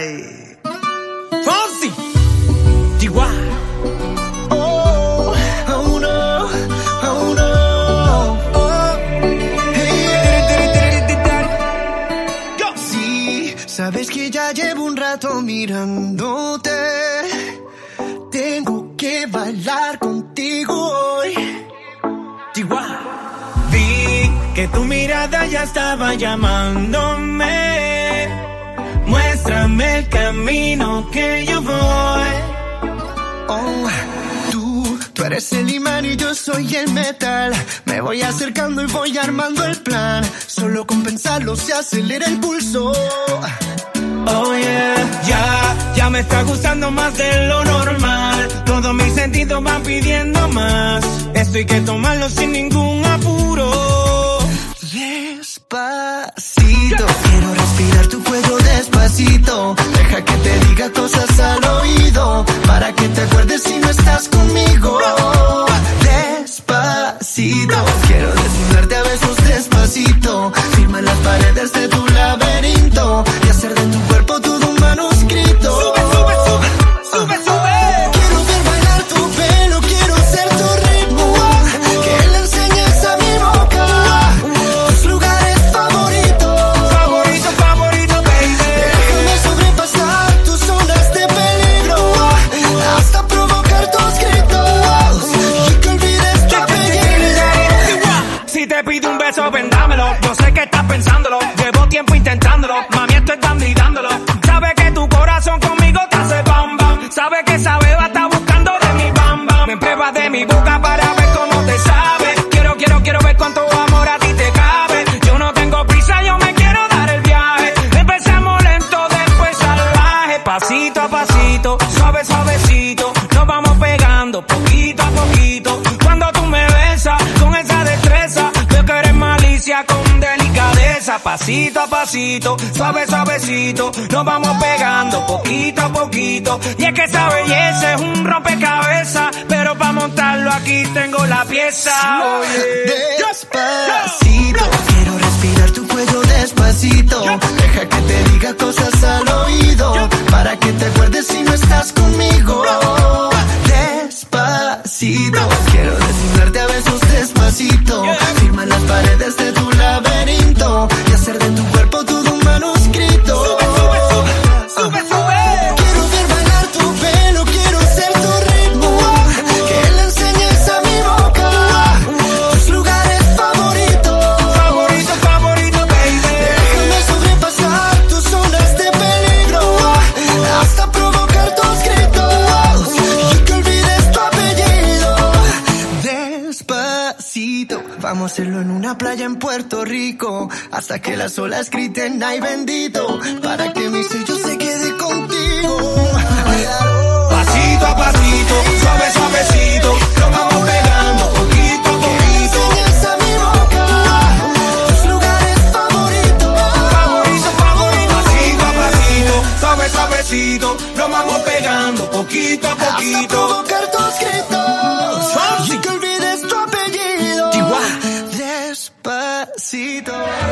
Ay. Fonsi. Chihuahua. Sabes que ya llevo un rato mirándote. Tengo que bailar contigo hoy. Chihuahua. Vi que tu mirada ya estaba llamándome. Muéstrame el camino que yo voy. Oh, tú eres el imán y yo soy el metal. Me voy acercando y voy armando el plan. Solo con pensarlo se acelera el pulso. Oh yeah, ya me está gustando más de lo normal. Todos mis sentidos van pidiendo más. Esto hay que tomarlo sin ningún apuro. Despacito, quiero respirar tu cuello despacito. Deja que te diga cosas al oído, para que te acuerdes si no estás conmigo. Despacito, quiero desnudarte a besos despacito. Firma las paredes de tu laberinto y hacer de tu cuerpo todo un manuscrito. Sube, sube, sube, sube, sube. Quiero ver bailar tu pelo, quiero ser tu ritmo. Que le enseñes a mi boca tus lugares favoritos. Favorito, favorito, baby. Déjame sobrepasar tus zonas de peligro, hasta provocar tus gritos y que olvides tu apellido. Si te pido un beso, vendámelo. Yo sé que estás pensándolo. Llevo tiempo intentándolo. Mami, estoy dando y dándolo. Sabe que tu corazón conmigo te hace bam bam. Sabe que esa beba está buscando de mi bam bam. Me pruebas de mi boca para ver cómo te sabe. Quiero ver cuánto amor a ti te cabe. Yo no tengo prisa, yo me quiero dar el viaje. Empezamos lento, después salvaje. Pasito a pasito, suave, suavecito. Nos vamos pegando poquito a poquito. Cuando tú me besas con esa destreza, veo que eres malicia con delicadeza. Pasito a pasito, suave, suavecito. Nos vamos pegando poquito a poquito. Y es que esa belleza es un rompecabezas, pero para montarlo aquí tengo la pieza. Despacito, quiero respirar tu cuello despacito. Deja que te diga cosas al oído, para que te acuerdes si no estás conmigo. Despacito, quiero desnudarte a besos despacito. Firma las paredes de tu laberinto y hacer de tu cuerpo todo un manuscrito. Sube, sube, sube, sube, sube. Quiero ver bailar tu pelo, quiero ser tu ritmo. Que le enseñes a mi boca tus lugares favoritos. Favorito, favorito, baby. Déjame sobrepasar tus zonas de peligro, hasta provocar tus gritos y que olvides tu apellido. Despacito, vamos a hacerlo en una playa en Puerto Rico, hasta que las olas griten ay bendito, para que mi sello se quede contigo. Pasito a pasito, suave, suavecito. Nos vamos pegando poquito a poquito. Enseñas a mi boca tus lugares favoritos. Favorito, favorito. Pasito a pasito, suave, suavecito. Nos vamos pegando poquito a Hasta poquito. provocar tus gritos y que olvides tu apellido. Chihuahua. Despacito.